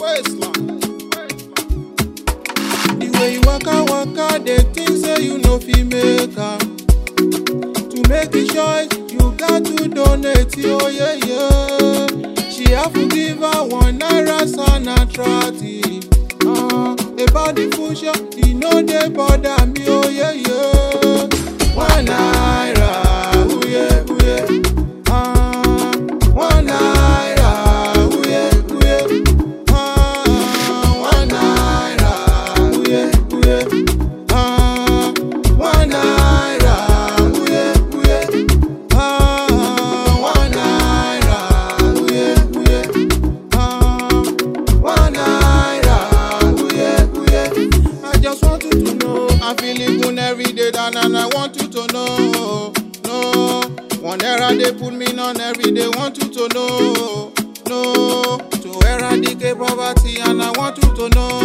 The way you waka, they think say you no fit make am. To make the choice, you got to donate, oh yeah, yeah. She have to give her ₦1 sanitary. About the future, you know they bother me, oh yeah, yeah. ₦1, oh yeah, oh yeah. ₦1, oh yeah, oh yeah. ₦1, oh yeah, oh yeah. ₦1, oh yeah, oh yeah. ₦1, oh yeah, oh yeah. ₦1, oh yeah, oh yeah. I just want you to know I'm feeling good every day, and I want you to know. No, ₦1 they put me on every day. Want you to know, no, to eradicate poverty, and I want you to know.